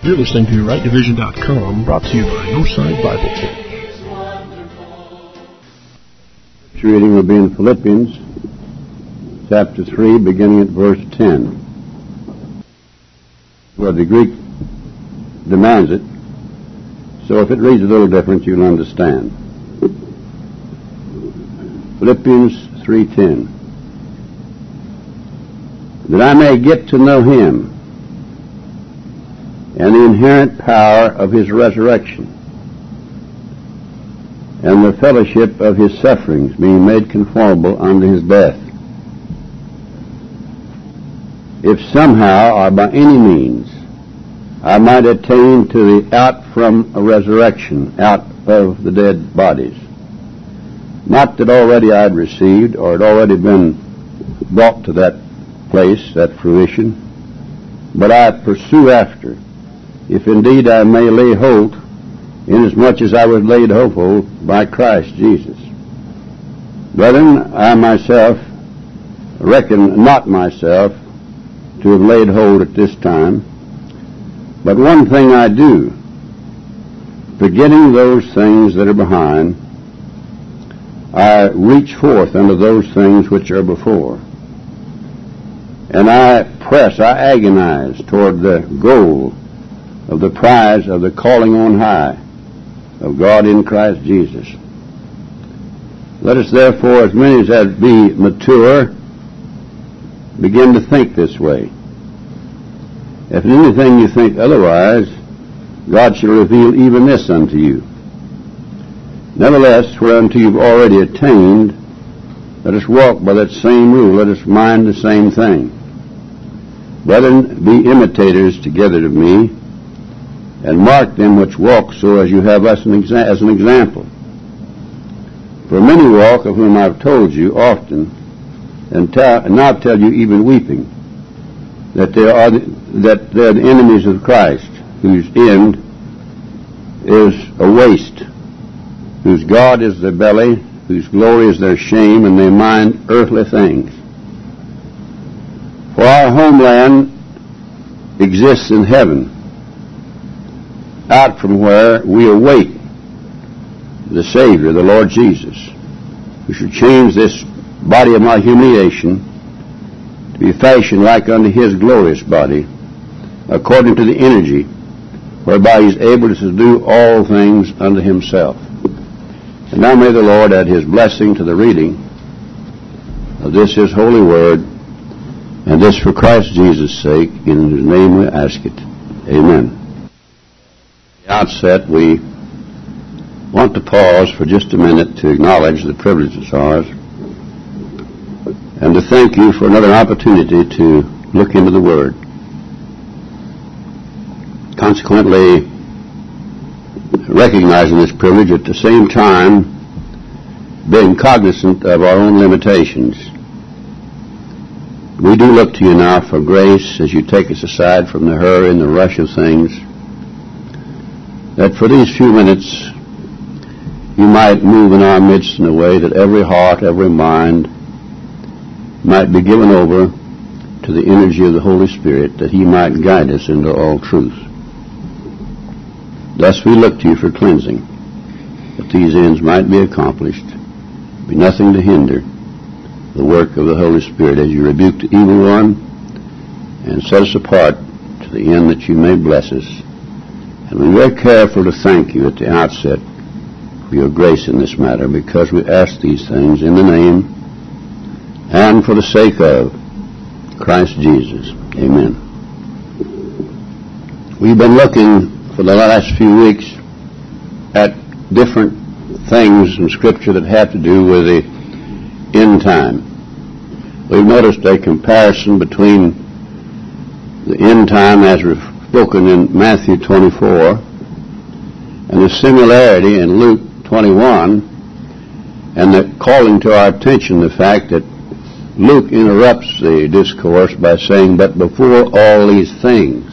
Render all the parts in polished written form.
You're listening to RightDivision.com, brought to you by Northside Bible Church. The reading will be in Philippians chapter 3, beginning at verse 10, where the Greek demands it. So if it reads a little different, you'll understand. Philippians 3:10. That I may get to know Him and the inherent power of His resurrection and the fellowship of His sufferings, being made conformable unto His death, if somehow or by any means I might attain to the out from a resurrection, out of the dead bodies. Not that already I had received or had already been brought to that place, that fruition, but I pursue after, if indeed I may lay hold, inasmuch as I was laid hold by Christ Jesus. Brethren, I myself reckon not myself to have laid hold at this time, but one thing I do, forgetting those things that are behind, I reach forth unto those things which are before. And I press, I agonize toward the goal of the prize of the calling on high of God in Christ Jesus. Let us therefore, as many as be mature, begin to think this way. If in anything you think otherwise, God shall reveal even this unto you. Nevertheless, whereunto you've already attained, let us walk by that same rule, let us mind the same thing. Brethren, be imitators together of me, and mark them which walk so as you have us as an example. For many walk, of whom I've told you often, and now tell you even weeping, that they are the enemies of Christ, whose end is a waste, whose God is their belly, whose glory is their shame, and they mind earthly things. For our homeland exists in heaven, out from where we await the Savior, the Lord Jesus, who should change this body of my humiliation to be fashioned like unto His glorious body, according to the energy whereby He's able to subdue all things unto Himself. And now may the Lord add His blessing to the reading of this His holy word, and this for Christ Jesus' sake, in whose name we ask it. Amen. At the outset, we want to pause for just a minute to acknowledge the privilege that's ours, and to thank you for another opportunity to look into the Word. Consequently, recognizing this privilege, at the same time being cognizant of our own limitations, we do look to you now for grace as you take us aside from the hurry and the rush of things, that for these few minutes you might move in our midst in a way that every heart, every mind might be given over to the energy of the Holy Spirit, that He might guide us into all truth. Thus we look to you for cleansing, that these ends might be accomplished, be nothing to hinder the work of the Holy Spirit as you rebuke the evil one and set us apart to the end that you may bless us. And we're very careful to thank you at the outset for your grace in this matter, because we ask these things in the name and for the sake of Christ Jesus. Amen. We've been looking for the last few weeks at different things in Scripture that have to do with the end time. We've noticed a comparison between the end time as spoken in Matthew 24 and the similarity in Luke 21, and the calling to our attention the fact that Luke interrupts the discourse by saying, but before all these things.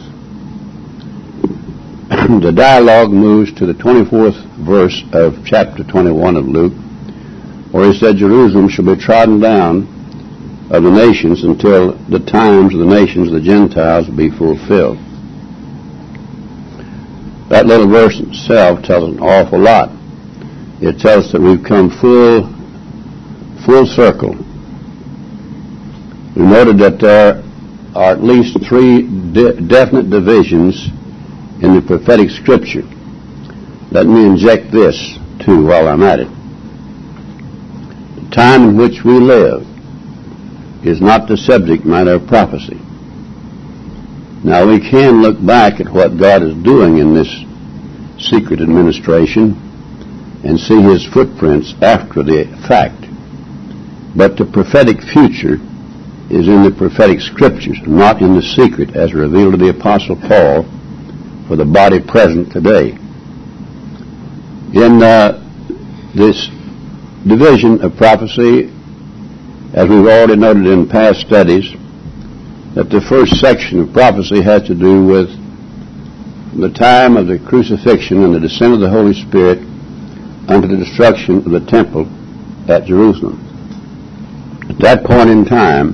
The dialogue moves to the 24th verse of chapter 21 of Luke, where he said, Jerusalem shall be trodden down of the nations until the times of the nations of the Gentiles be fulfilled. That little verse itself tells an awful lot. It tells us that we've come full circle. We noted that there are at least three definite divisions in the prophetic scripture. Let me inject this, too, while I'm at it. The time in which we live is not the subject matter of prophecy. Now, we can look back at what God is doing in this secret administration and see His footprints after the fact. But the prophetic future is in the prophetic scriptures, not in the secret as revealed to the Apostle Paul for the body present today. In this division of prophecy, as we've already noted in past studies, that the first section of prophecy has to do with the time of the crucifixion and the descent of the Holy Spirit unto the destruction of the temple at Jerusalem. At that point in time,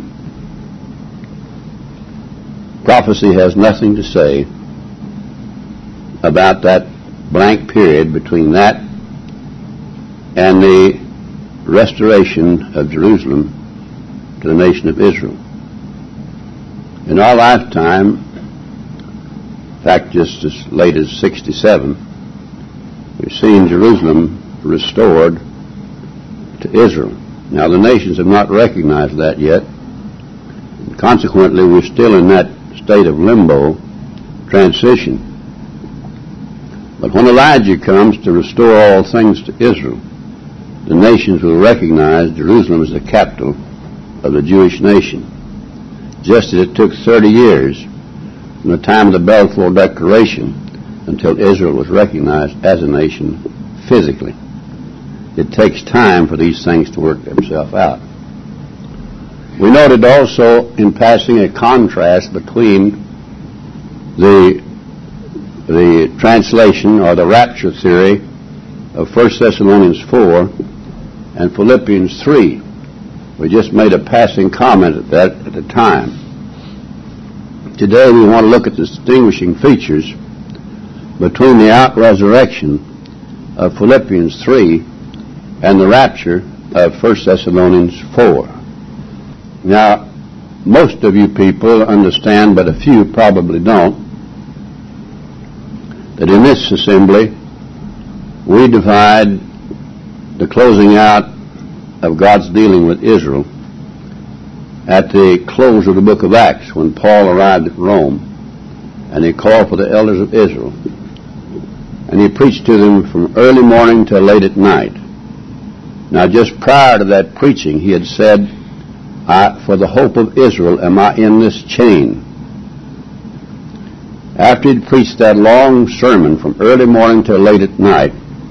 prophecy has nothing to say about that blank period between that and the restoration of Jerusalem to the nation of Israel. In our lifetime, in fact just as late as 67, we've seen Jerusalem restored to Israel. Now the nations have not recognized that yet. Consequently, we're still in that state of limbo, transition. But when Elijah comes to restore all things to Israel, the nations will recognize Jerusalem as the capital of the Jewish nation. Just as it took 30 years from the time of the Balfour Declaration until Israel was recognized as a nation physically. It takes time for these things to work themselves out. We noted also in passing a contrast between the translation or the rapture theory of 1 Thessalonians 4 and Philippians 3. We just made a passing comment at that at the time. Today we want to look at the distinguishing features between the out-resurrection of Philippians 3 and the rapture of 1 Thessalonians 4. Now, most of you people understand, but a few probably don't, that in this assembly we divide the closing out of God's dealing with Israel at the close of the book of Acts when Paul arrived at Rome and he called for the elders of Israel and he preached to them from early morning till late at night. Now just prior to that preaching he had said, for the hope of Israel am I in this chain. After he'd preached that long sermon from early morning till late at night,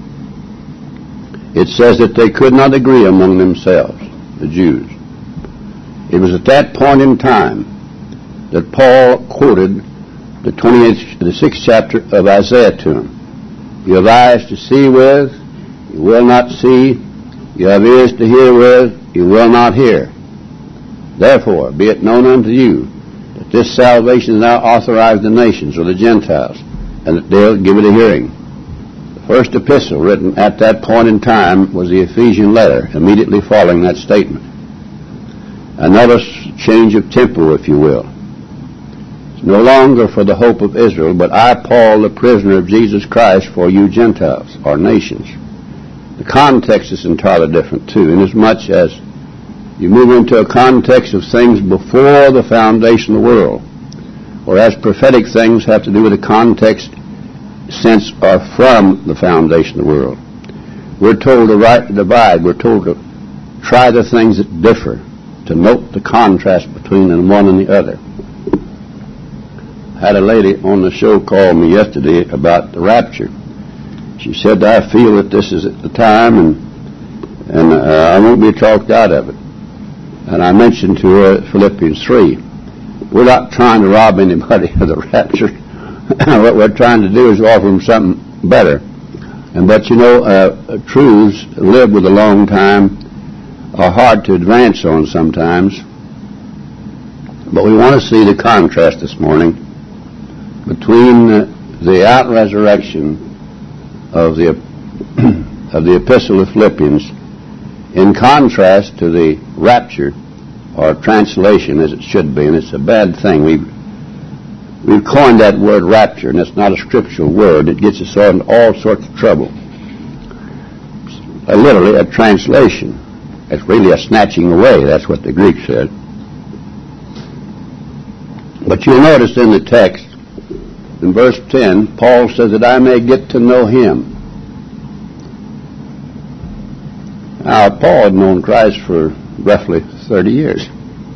it says that they could not agree among themselves, the Jews. It was at that point in time that Paul quoted the 6th chapter of Isaiah to him. You have eyes to see with, you will not see. You have ears to hear with, you will not hear. Therefore, be it known unto you that this salvation is now authorized the nations or the Gentiles, and that they'll give it a hearing. The first epistle written at that point in time was the Ephesian letter, immediately following that statement. Another change of tempo, if you will. It's no longer for the hope of Israel, but I, Paul, the prisoner of Jesus Christ, for you Gentiles, or nations. The context is entirely different, too, inasmuch as you move into a context of things before the foundation of the world, whereas prophetic things have to do with a context since or from the foundation of the world. We're told to rightly divide. We're told to try the things that differ, to note the contrast between the one and the other. I had a lady on the show call me yesterday about the rapture. She said, I feel that this is at the time and I won't be talked out of it. And I mentioned to her Philippians 3. We're not trying to rob anybody of the rapture. What we're trying to do is offer them something better. But you know, truths lived with a long time are hard to advance on sometimes. But we want to see the contrast this morning between the out-resurrection of the of the Epistle of Philippians in contrast to the rapture, or translation as it should be, and it's a bad thing. We've coined that word rapture, and it's not a scriptural word. It gets us into all sorts of trouble. It's literally a translation. It's really a snatching away. That's what the Greek said. But you'll notice in the text, in verse 10, Paul says that I may get to know him. Now, Paul had known Christ for roughly 30 years.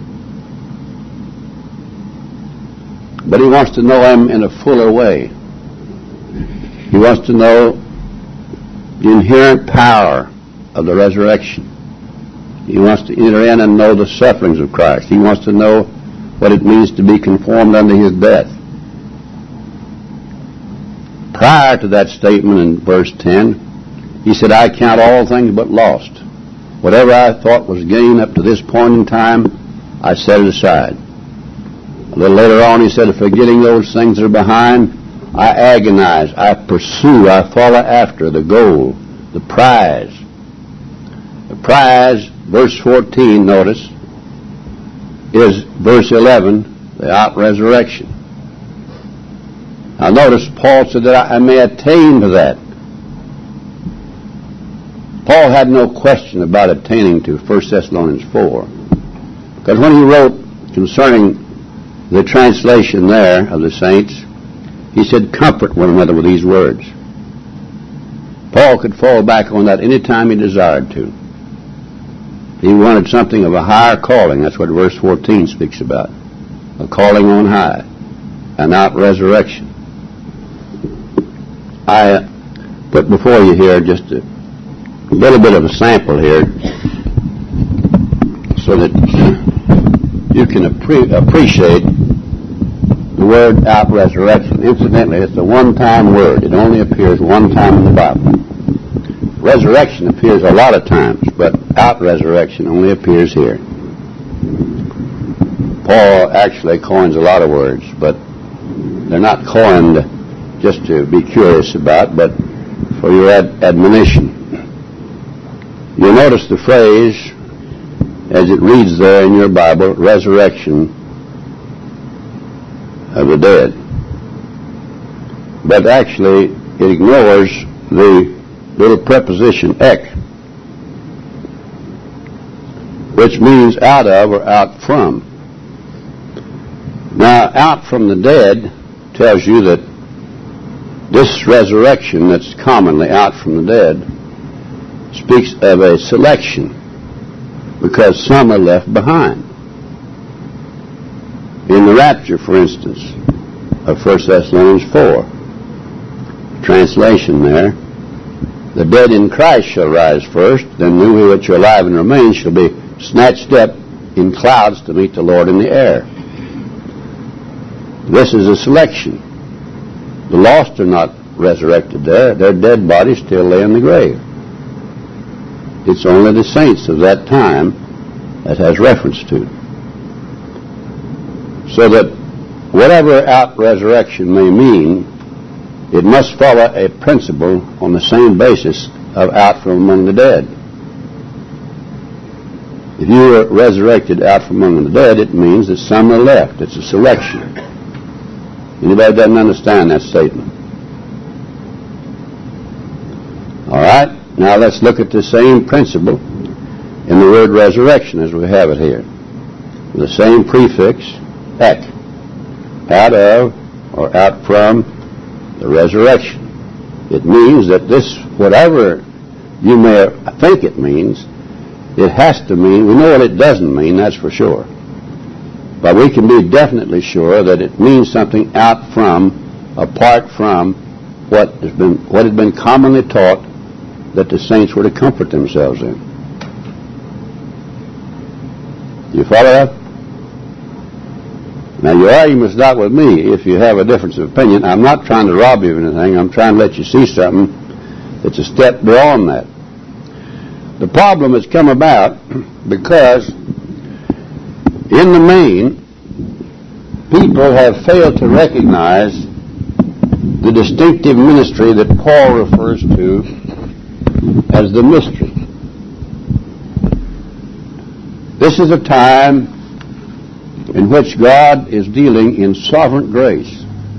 But he wants to know him in a fuller way. He wants to know the inherent power of the resurrection. He wants to enter in and know the sufferings of Christ. He wants to know what it means to be conformed unto his death. Prior to that statement in verse 10, he said, I count all things but lost. Whatever I thought was gain up to this point in time, I set it aside. A little later on, he said, forgetting those things that are behind, I agonize, I pursue, I follow after the goal, the prize. The prize, verse 14, notice, is verse 11, the out-resurrection. Now notice, Paul said that I may attain to that. Paul had no question about attaining to 1 Thessalonians 4. Because when he wrote concerning the translation there of the saints, he said, comfort one another with these words. Paul could fall back on that any time he desired to. He wanted something of a higher calling. That's what verse 14 speaks about. A calling on high. An out-resurrection. I put before you here just a little bit of a sample here so that you can appreciate the word out-resurrection. Incidentally, it's a one-time word. It only appears one time in the Bible. Resurrection appears a lot of times, but out-resurrection only appears here. Paul actually coins a lot of words, but they're not coined just to be curious about, but for your admonition. You'll notice the phrase, as it reads there in your Bible, resurrection of the dead. But actually, it ignores the little preposition ek, which means out of or out from. Now, out from the dead tells you that this resurrection that's commonly out from the dead speaks of a selection, because some are left behind. In the rapture, for instance, of 1 Thessalonians 4, translation there, the dead in Christ shall rise first, then we which are alive and remain shall be snatched up in clouds to meet the Lord in the air. This is a selection. The lost are not resurrected there. Their dead bodies still lay in the grave. It's only the saints of that time that has reference to. So that whatever out-resurrection may mean, it must follow a principle on the same basis of out from among the dead. If you are resurrected out from among the dead, it means that some are left. It's a selection. Anybody doesn't understand that statement? All right. Now let's look at the same principle in the word resurrection as we have it here. The same prefix, ek, out of or out from the resurrection. It means that this, whatever you may think it means, it has to mean, we know what it doesn't mean, that's for sure. But we can be definitely sure that it means something out from, apart from what had been commonly taught that the saints were to comfort themselves in. You follow that? Now, your argument's not with me if you have a difference of opinion. I'm not trying to rob you of anything. I'm trying to let you see something that's a step beyond that. The problem has come about because, in the main, people have failed to recognize the distinctive ministry that Paul refers to as the mystery. This is a time in which God is dealing in sovereign grace.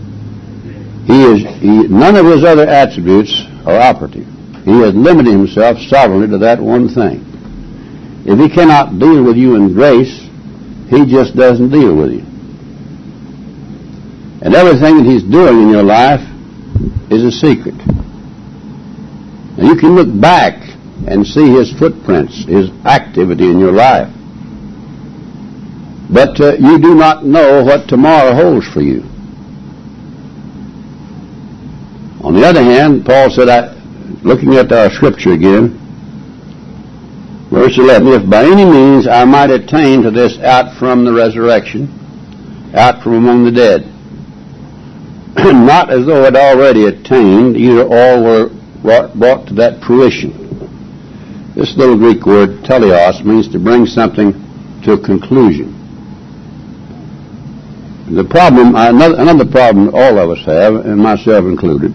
None of his other attributes are operative. He has limited himself sovereignly to that one thing. If he cannot deal with you in grace, he just doesn't deal with you. And everything that he's doing in your life is a secret. And you can look back and see his footprints, his activity in your life. But you do not know what tomorrow holds for you. On the other hand, Paul said, looking at our scripture again, verse 11, if by any means I might attain to this out from the resurrection, out from among the dead, not as though it already attained, either all were brought to that fruition. This little Greek word, teleos, means to bring something to a conclusion. The problem, another problem all of us have, and myself included,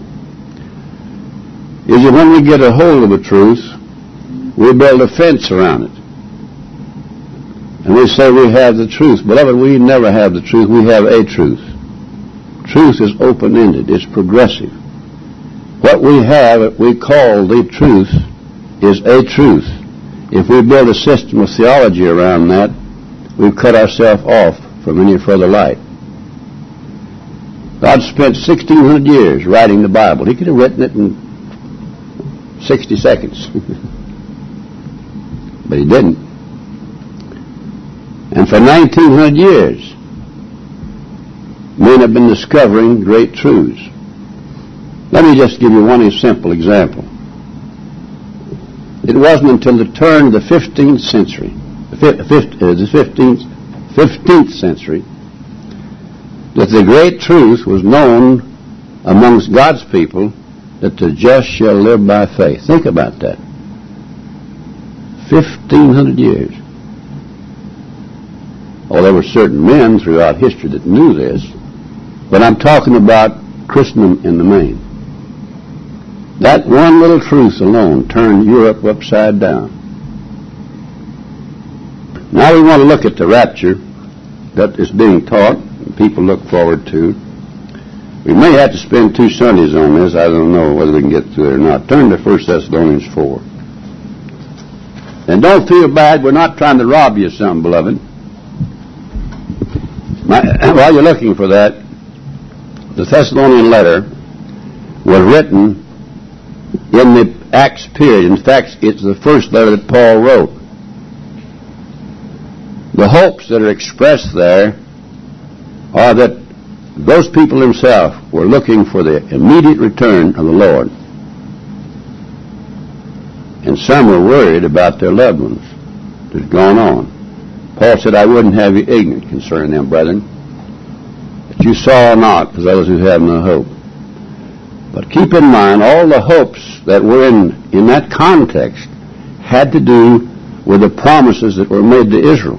is that when we get a hold of a truth, we build a fence around it. And we say we have the truth. Beloved, we never have the truth. We have a truth. Truth is open-ended. It's progressive. What we have, we call the truth, is a truth. If we build a system of theology around that, we've cut ourselves off from any further light. God spent 1,600 years writing the Bible. He could have written it in 60 seconds. But he didn't. And for 1,900 years, men have been discovering great truths. Let me just give you one simple example. It wasn't until the turn of the 15th century, the 15th century, that the great truth was known amongst God's people that the just shall live by faith. Think about that. 1,500 years. Oh, there were certain men throughout history that knew this, but I'm talking about Christendom in the main. That one little truth alone turned Europe upside down. Now we want to look at the rapture that is being taught and people look forward to. We may have to spend 2 Sundays on this. I don't know whether we can get through it or not. Turn to 1 Thessalonians 4. And don't feel bad. We're not trying to rob you of something, beloved. While you're looking for that, the Thessalonian letter was written in the Acts period. In fact, it's the first letter that Paul wrote. The hopes that are expressed there are that those people themselves were looking for the immediate return of the Lord. And some were worried about their loved ones that had gone on. Paul said, I wouldn't have you ignorant concerning them, brethren, that you sorrow not for those who have no hope. But keep in mind, all the hopes that were in that context had to do with the promises that were made to Israel.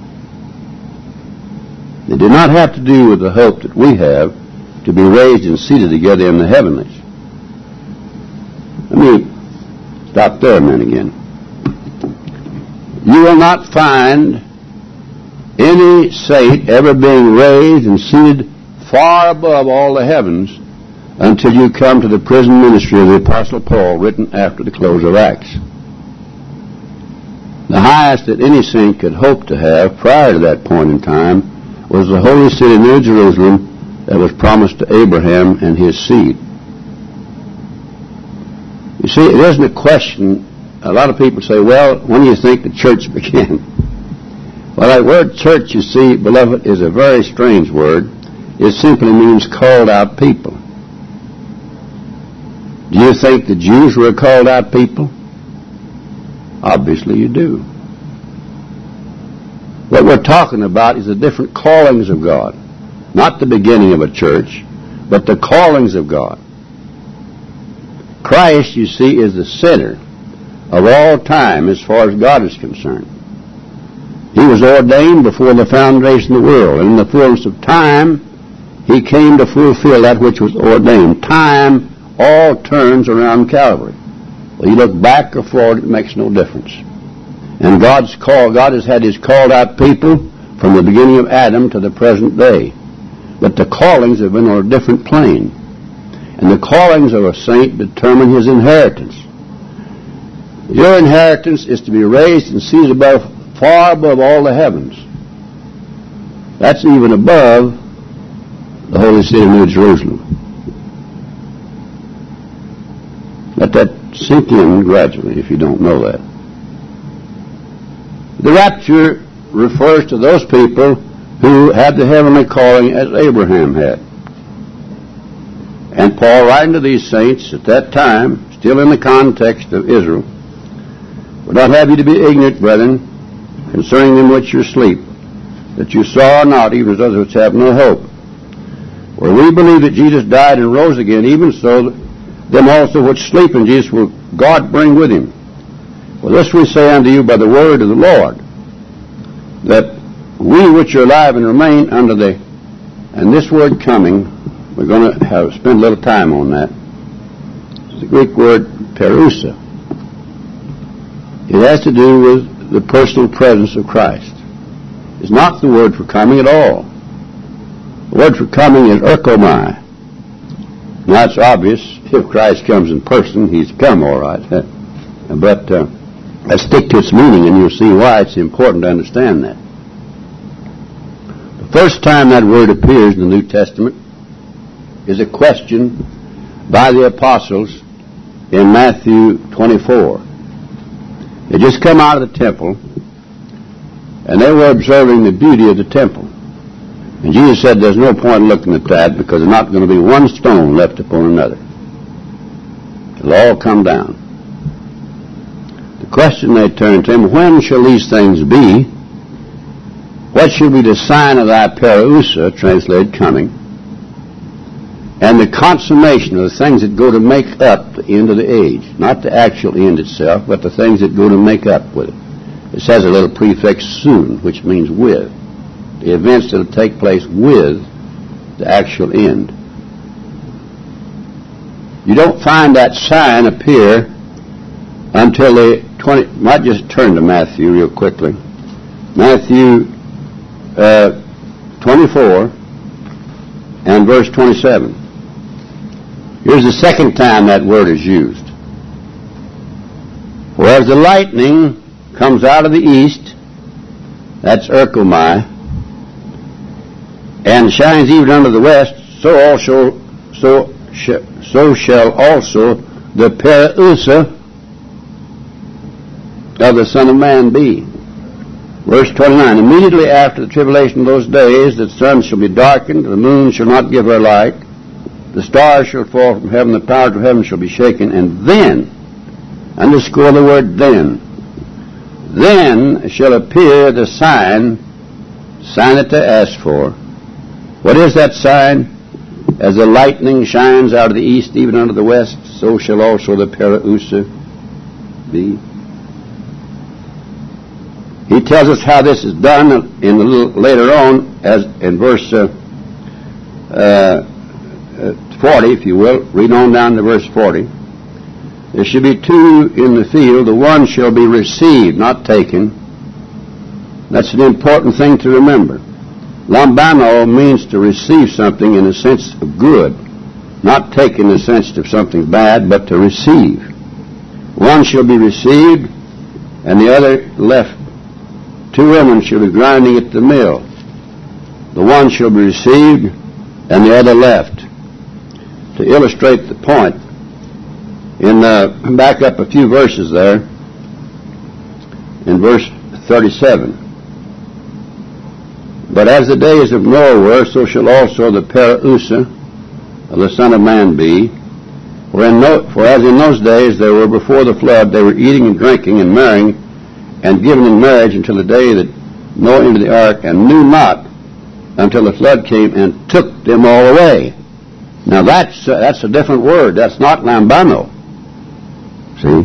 They did not have to do with the hope that we have to be raised and seated together in the heavenlies. Let me stop there a minute again. You will not find any saint ever being raised and seated far above all the heavens until you come to the prison ministry of the Apostle Paul, written after the close of Acts. The highest that any saint could hope to have prior to that point in time was the holy city New Jerusalem that was promised to Abraham and his seed. You see, it isn't a question. A lot of people say, well, when do you think the church began? Well, that word church, you see, beloved, is a very strange word. It simply means called out people. Do you think the Jews were a called out people? Obviously you do. What we're talking about is the different callings of God. Not the beginning of a church, but the callings of God. Christ, you see, is the center of all time as far as God is concerned. He was ordained before the foundation of the world, and in the fullness of time, He came to fulfill that which was ordained. Time all turns around Calvary. Well, you look back or forward, it makes no difference. And God has had His called out people from the beginning of Adam to the present day. But the callings have been on a different plane. And the callings of a saint determine his inheritance. Your inheritance is to be raised and seated above, far above all the heavens. That's even above the holy city of New Jerusalem. Let that sink in gradually if you don't know that. The rapture refers to those people who had the heavenly calling as Abraham had. And Paul, writing to these saints at that time, still in the context of Israel, would not have you to be ignorant, brethren, concerning them which are asleep, that you saw not, even as others which have no hope. For we believe that Jesus died and rose again, even so them also which sleep in Jesus will God bring with him. For this we say unto you by the word of the Lord, that we which are alive and remain under the, and this word coming, we're going to spend a little time on that. It's the Greek word parousia. It has to do with the personal presence of Christ. It's not the word for coming at all. The word for coming is erchomai. Now it's obvious, if Christ comes in person, He's come all right. But let's stick to its meaning and you'll see why it's important to understand that. The first time that word appears in the New Testament is a question by the apostles in Matthew 24. They just come out of the temple and they were observing the beauty of the temple. And Jesus said there's no point in looking at that because there's not going to be one stone left upon another. It'll all come down. The question they turned to Him, when shall these things be? What shall be the sign of thy parousia, translated coming, and the consummation of the things that go to make up the end of the age? Not the actual end itself, but the things that go to make up with it. It says a little prefix soon, which means with. The events that will take place with the actual end. You don't find that sign appear until the might just turn to Matthew real quickly. Matthew 24 and verse 27. Here's the second time that word is used. For as the lightning comes out of the east, that's erchomai, and shines even unto the west, so shall also the parousia of the Son of Man be. Verse 29, immediately after the tribulation of those days, the sun shall be darkened, the moon shall not give her light, the stars shall fall from heaven, the powers of heaven shall be shaken, and then, underscore the word then shall appear the sign that they asked for. What is that sign? As the lightning shines out of the east even unto the west, so shall also the parousia be. He tells us how this is done in a little later on, as in verse 40, if you will. Read on down to verse 40. There shall be two in the field, the one shall be received, not taken. That's an important thing to remember. Lambano means to receive something in a sense of good, not take in the sense of something bad, but to receive. One shall be received, and the other left. Two women shall be grinding at the mill. The one shall be received, and the other left. To illustrate the point, back up a few verses there, in verse 37. But as the days of Noah were, so shall also the parousia of the Son of Man be. For as in those days they were before the flood, they were eating and drinking and marrying and given in marriage until the day that Noah entered the ark, and knew not until the flood came and took them all away. Now that's a different word. That's not lambano. See?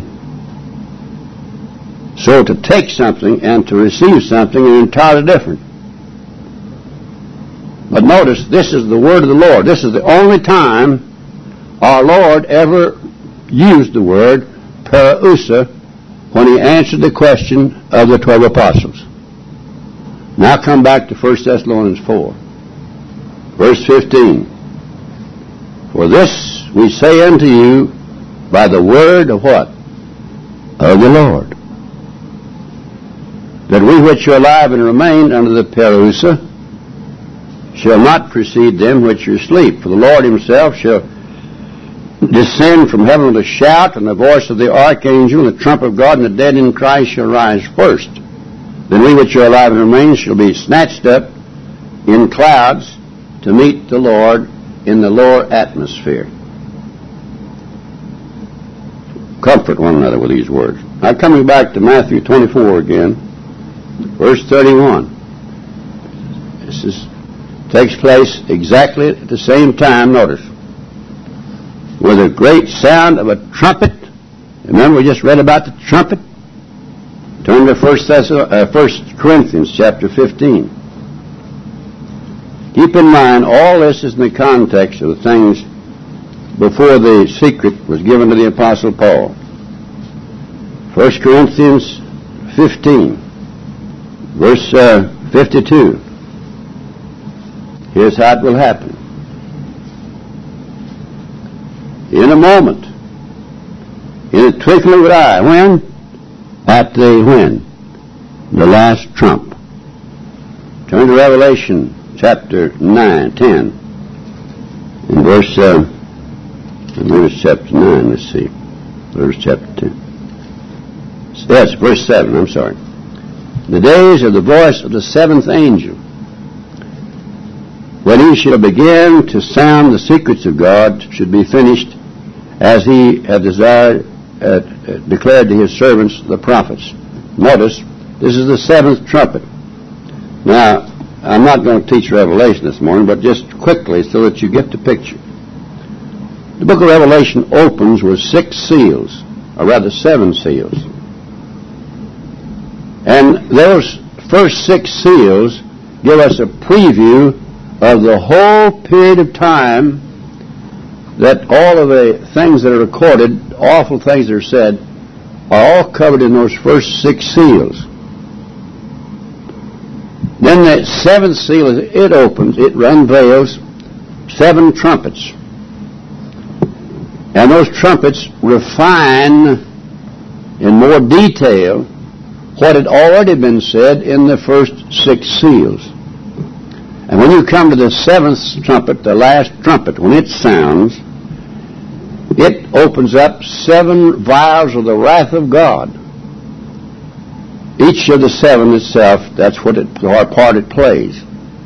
So to take something and to receive something are entirely different. But notice, this is the word of the Lord. This is the only time our Lord ever used the word parousia when he answered the question of the 12 apostles. Now come back to 1 Thessalonians 4, verse 15. For this we say unto you by the word of what? Of the Lord. That we which are alive and remain under the parousia shall not precede them which are asleep. For the Lord himself shall descend from heaven with a shout, and the voice of the archangel, and the trump of God, and the dead in Christ shall rise first. Then we which are alive and remain shall be snatched up in clouds to meet the Lord in the lower atmosphere. Comfort one another with these words. Now coming back to Matthew 24 again, verse 31. This takes place exactly at the same time, notice. With a great sound of a trumpet. Remember we just read about the trumpet? Turn to 1 Corinthians chapter 15. Keep in mind, all this is in the context of the things before the secret was given to the Apostle Paul. 1 Corinthians 15, verse 52. Here's how it will happen. In a moment, in a twinkling of an eye. When? At the the last trump. Turn to Revelation chapter 9, 10. In verse chapter 9, let's see. Verse chapter 10. Yes, verse 7, I'm sorry. The days of the voice of the seventh angel, when he shall begin to sound the secrets of God, should be finished, as he had desired, declared to his servants, the prophets. Notice, this is the seventh trumpet. Now, I'm not going to teach Revelation this morning, but just quickly so that you get the picture. The book of Revelation opens with 6 seals, or rather 7 seals. And those first 6 seals give us a preview of the whole period of time that all of the things that are recorded, awful things that are said, are all covered in those first 6 seals. Then the 7th seal, as it opens, it unveils 7 trumpets. And those trumpets refine in more detail what had already been said in the first 6 seals. And when you come to the 7th trumpet, the last trumpet, when it sounds, it opens up 7 vials of the wrath of God. Each of the 7 itself, that's what part it plays.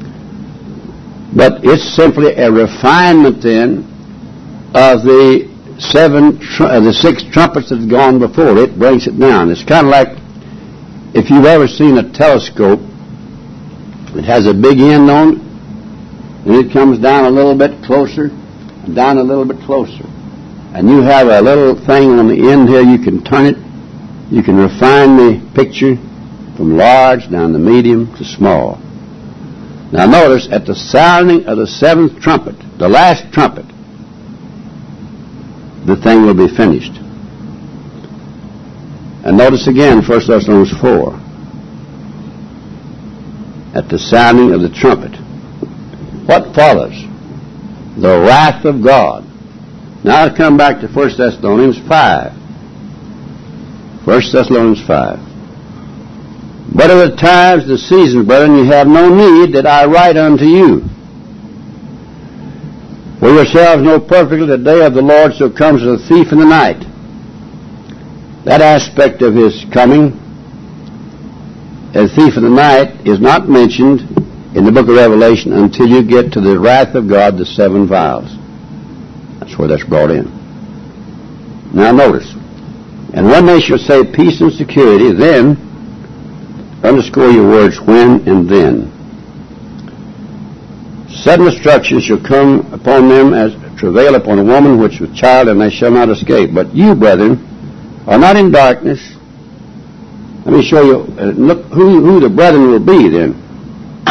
But it's simply a refinement then of the 6 trumpets that have gone before. It brings it down. It's kind of like if you've ever seen a telescope, it has a big end on it, and it comes down a little bit closer, and down a little bit closer. And you have a little thing on the end here, you can turn it, you can refine the picture from large down to medium to small. Now notice, at the sounding of the 7th trumpet, the last trumpet, the thing will be finished. And notice again 1 Thessalonians 4. At the sounding of the trumpet. What follows? The wrath of God. Now I'll come back to 1 Thessalonians 5. 1 Thessalonians 5. But of the times, the seasons, brethren, you have no need that I write unto you. For yourselves know perfectly the day of the Lord so comes as a thief in the night. That aspect of his coming, as thief in the night, is not mentioned in the book of Revelation until you get to the wrath of God, the 7 vials. That's where that's brought in. Now notice, and when they shall say peace and security, then, underscore your words, when and then. Sudden destruction shall come upon them as travail upon a woman which with child, and they shall not escape. But you, brethren, are not in darkness. Let me show you, look who the brethren will be then.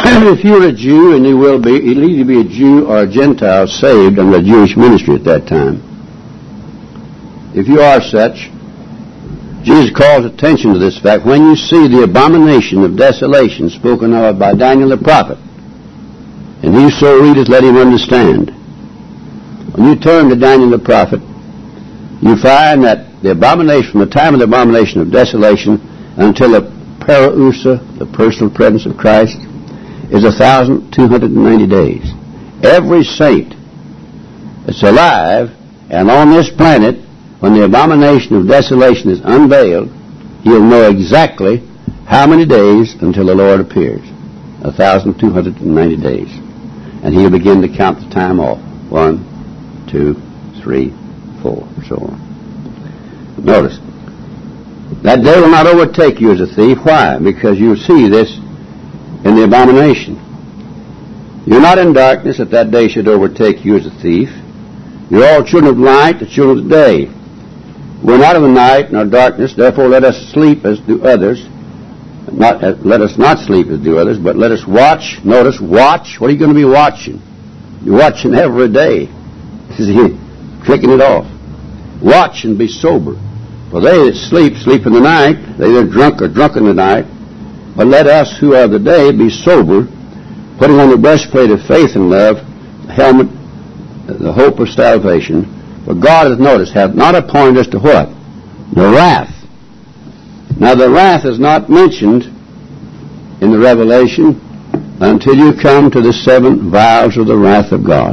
if you're a Jew, and you will be, you'll either be a Jew or a Gentile saved under the Jewish ministry at that time. If you are such, Jesus calls attention to this fact. When you see the abomination of desolation spoken of by Daniel the prophet, and whoso readeth, let him understand. When you turn to Daniel the prophet, you find that the abomination, from the time of the abomination of desolation until the parousia, the personal presence of Christ, is 1,290 days. Every saint that's alive and on this planet, when the abomination of desolation is unveiled, he'll know exactly how many days until the Lord appears. 1,290 days. And he'll begin to count the time off. 1, 2, 3, 4, so on. Notice, that day will not overtake you as a thief. Why? Because you'll see this in the abomination. You're not in darkness that that day should overtake you as a thief. You're all children of light, the children of the day. We're not of the night nor darkness, therefore let us sleep as do others. Let us not sleep as do others, but let us watch. Notice, watch. What are you going to be watching? You're watching every day. See, clicking it off. Watch and be sober. For they that sleep, sleep in the night. They that are drunk are drunk in the night. But let us who are of the day be sober, putting on the breastplate of faith and love, the helmet, the hope of salvation. For God hath noticed, hath not appointed us to what? The wrath. Now the wrath is not mentioned in the Revelation until you come to the 7 vials of the wrath of God.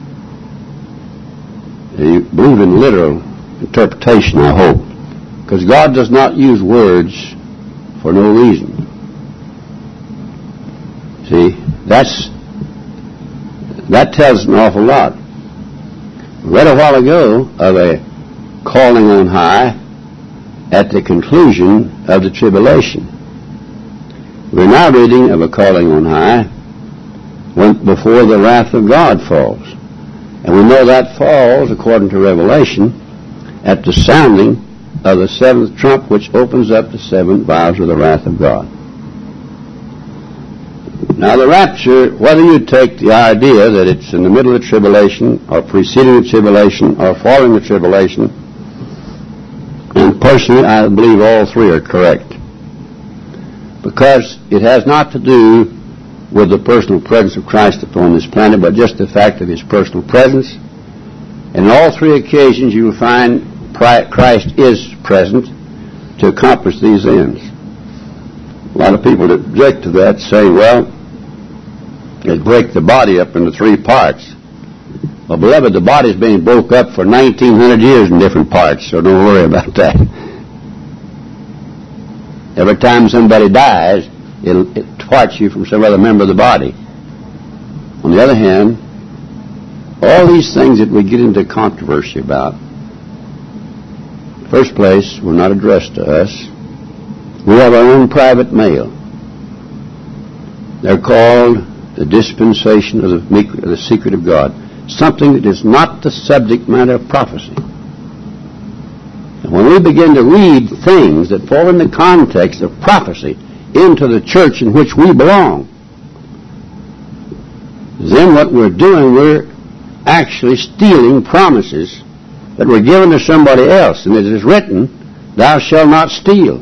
You believe in literal interpretation, I hope. Because God does not use words for no reason. See, that tells an awful lot. We read a while ago of a calling on high at the conclusion of the tribulation. We're now reading of a calling on high before the wrath of God falls. And we know that falls, according to Revelation, at the sounding of the 7th trump, which opens up the 7 vials of the wrath of God. Now the rapture, whether you take the idea that it's in the middle of the tribulation, or preceding the tribulation, or following the tribulation, and personally I believe all three are correct. Because it has not to do with the personal presence of Christ upon this planet, but just the fact of His personal presence. And in all three occasions you will find Christ is present to accomplish these ends. A lot of people object to that, say, well, it'd break the body up into 3 parts. Well, beloved, the body's being broke up for 1,900 years in different parts, so don't worry about that. Every time somebody dies, it parts you from some other member of the body. On the other hand, all these things that we get into controversy about, first place, were not addressed to us. We have our own private mail. They're called the dispensation of the secret of God, something that is not the subject matter of prophecy. And when we begin to read things that fall in the context of prophecy into the church in which we belong, then what we're doing, we're actually stealing promises that were given to somebody else. And it is written, thou shalt not steal.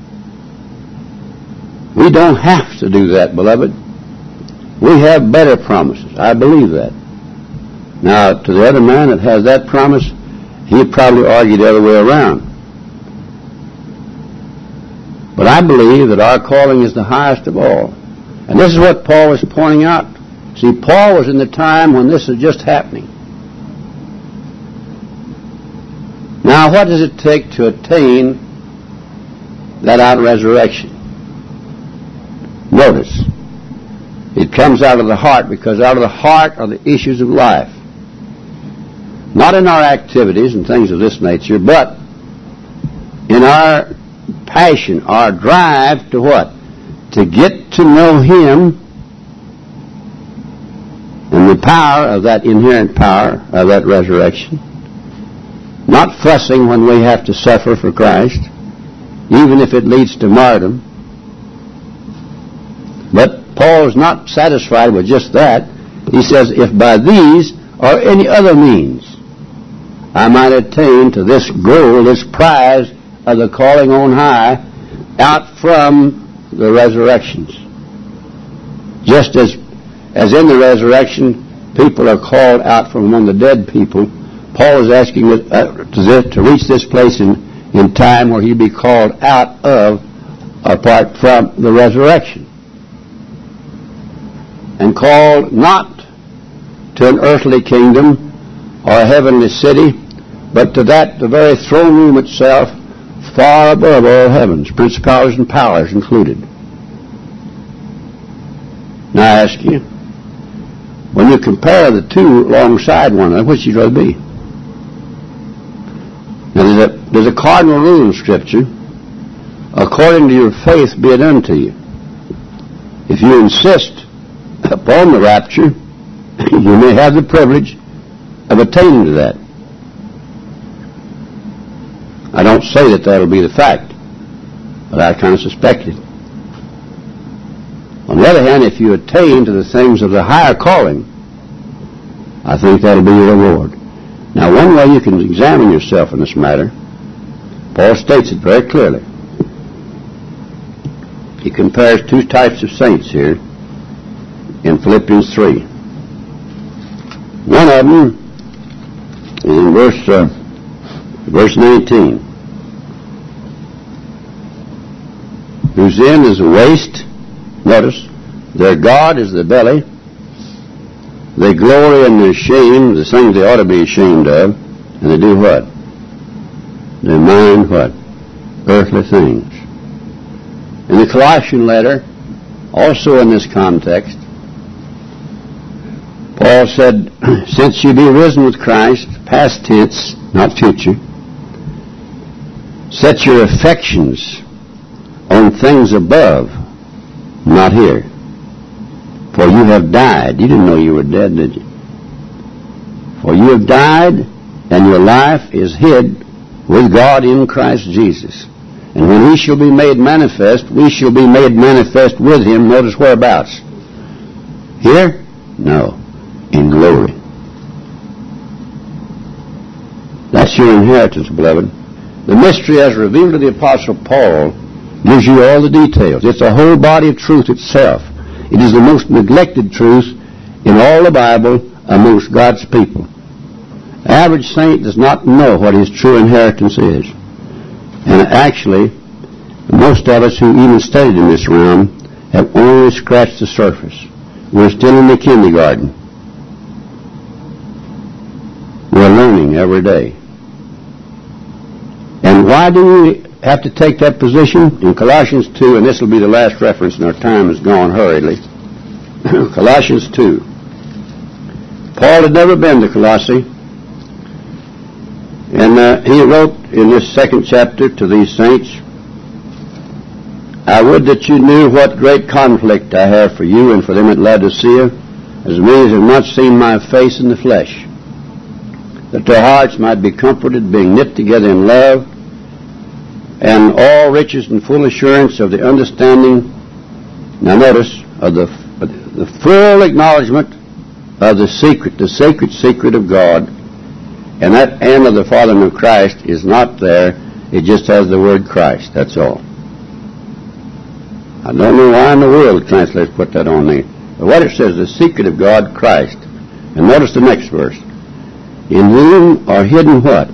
We don't have to do that, beloved. We have better promises. I believe that. Now, to the other man that has that promise, he'd probably argue the other way around. But I believe that our calling is the highest of all. And this is what Paul was pointing out. See, Paul was in the time when this was just happening. Now, what does it take to attain that out-resurrection? Notice, it comes out of the heart, because out of the heart are the issues of life. Not in our activities and things of this nature, but in our passion, our drive to what? To get to know Him and the power of that inherent power of that resurrection. Not fussing when we have to suffer for Christ, even if it leads to martyrdom. But Paul is not satisfied with just that. He says, if by these or any other means I might attain to this goal, this prize of the calling on high, out from the resurrections. Just as in the resurrection, people are called out from among the dead people, Paul is asking to reach this place in time where he'd be called out of, apart from the resurrection. And called not to an earthly kingdom or a heavenly city, but to the very throne room itself, far above all heavens, principalities and powers included. Now I ask you, when you compare the two alongside one another, which you'd rather be? Now there's a cardinal rule in Scripture: according to your faith be it unto you. If you insist upon the rapture, you may have the privilege of attaining to that. I don't say that that'll be the fact, but I kind of suspect it. On the other hand, if you attain to the things of the higher calling, I think that'll be your reward. Now, one way you can examine yourself in this matter, Paul states it very clearly. He compares two types of saints here in Philippians 3. One of them is in verse 19. Whose end is a waste. Notice, their God is the belly. They glory in their shame, the things they ought to be ashamed of, and they do what? They mind what? Earthly things. In the Colossian letter, also in this context, Paul said, since you be risen with Christ, past tense, not future, set your affections on things above, not here. For you have died. You didn't know you were dead, did you? For you have died, and your life is hid with God in Christ Jesus. And when He shall be made manifest, we shall be made manifest with Him. Notice whereabouts. Here? No. In glory. That's your inheritance, beloved. The mystery as revealed to the Apostle Paul gives you all the details. It's a whole body of truth itself. It is the most neglected truth in all the Bible amongst God's people. The average saint does not know what his true inheritance is. And actually, most of us who even studied in this realm have only scratched the surface. We're still in the kindergarten. We're learning every day. And why do we have to take that position? In Colossians 2, and this will be the last reference, and our time has gone hurriedly. Colossians 2. Paul had never been to Colossae, and he wrote in this second chapter to these saints, I would that you knew what great conflict I have for you and for them at Laodicea, as many as have not seen my face in the flesh, that their hearts might be comforted, being knit together in love, and all riches and full assurance of the understanding, now notice, of the full acknowledgement of the sacred secret of God, and that and of the Father and of Christ is not there. It just has the word Christ, that's all. I don't know why in the world the translators put that on there. But what it says, the secret of God, Christ. And notice the next verse. In whom are hidden what?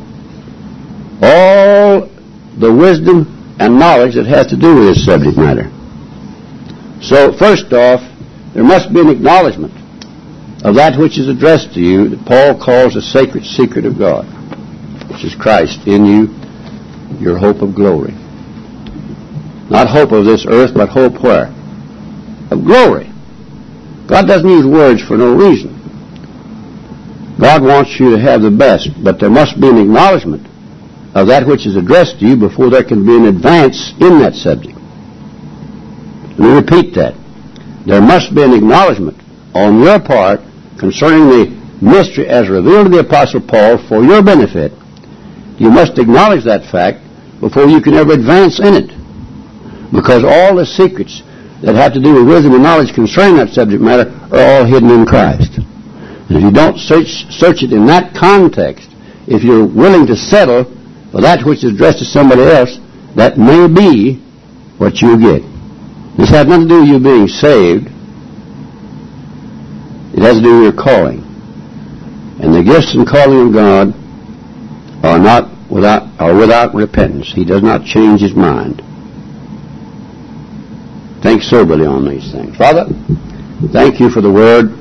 All the wisdom and knowledge that has to do with this subject matter. So, first off, there must be an acknowledgement of that which is addressed to you that Paul calls the sacred secret of God, which is Christ in you, your hope of glory. Not hope of this earth, but hope where? Of glory. God doesn't use words for no reason. God wants you to have the best, but there must be an acknowledgement of that which is addressed to you before there can be an advance in that subject. Let me repeat that. There must be an acknowledgement on your part concerning the mystery as revealed to the Apostle Paul for your benefit. You must acknowledge that fact before you can ever advance in it. Because all the secrets that have to do with wisdom and knowledge concerning that subject matter are all hidden in Christ. And if you don't search it in that context, if you're willing to settle for that which is addressed to somebody else, that may be what you get. This has nothing to do with you being saved. It has to do with your calling. And the gifts and calling of God are without repentance. He does not change his mind. Think soberly on these things. Father, thank you for the Word.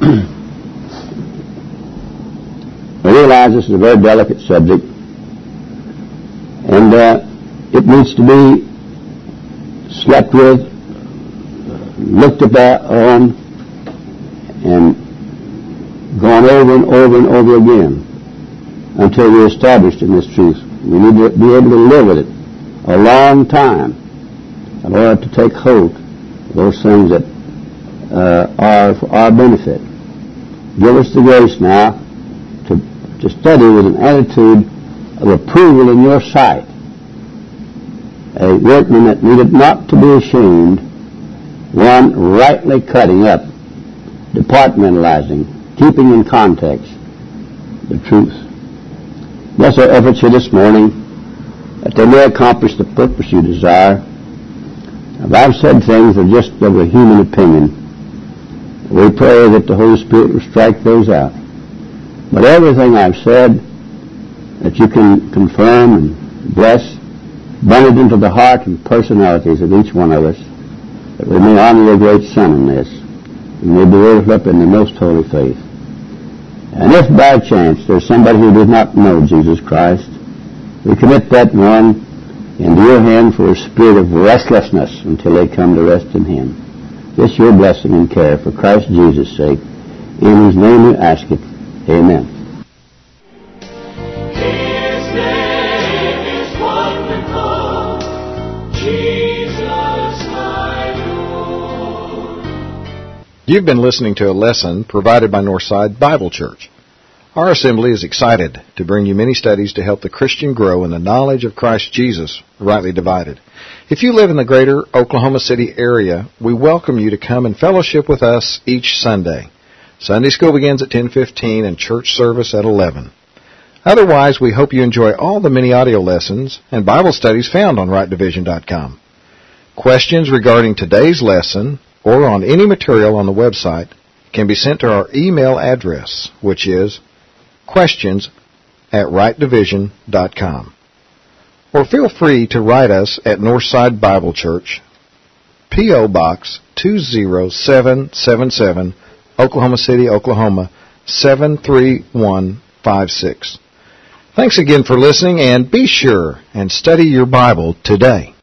I realize this is a very delicate subject, and it needs to be slept with, looked on, and gone over and over and over again until we're established in this truth. We need to be able to live with it a long time in order to take hold of those things that are for our benefit. Give us the grace now to study with an attitude of approval in your sight, a workman that needed not to be ashamed, one rightly cutting up, departmentalizing, keeping in context the truth. Bless our efforts here this morning, that they may accomplish the purpose you desire. If I've said things that are just of a human opinion, we pray that the Holy Spirit will strike those out. But everything I've said, that you can confirm and bless, burn it into the heart and personalities of each one of us, that we may honor your great Son in this, and may be raised up in the most holy faith. And if by chance there's somebody who does not know Jesus Christ, we commit that one into your hand for a spirit of restlessness until they come to rest in him. This your blessing and care for Christ Jesus' sake, in whose name we ask it. Amen. His name is wonderful, Jesus my Lord. You've been listening to a lesson provided by Northside Bible Church. Our assembly is excited to bring you many studies to help the Christian grow in the knowledge of Christ Jesus, rightly divided. If you live in the greater Oklahoma City area, we welcome you to come and fellowship with us each Sunday. Sunday school begins at 10:15 and church service at 11. Otherwise, we hope you enjoy all the many audio lessons and Bible studies found on rightdivision.com. Questions regarding today's lesson or on any material on the website can be sent to our email address, which is questions@rightdivision.com. Or feel free to write us at Northside Bible Church, P.O. Box 20777, Oklahoma City, Oklahoma 73156. Thanks again for listening, and be sure and study your Bible today.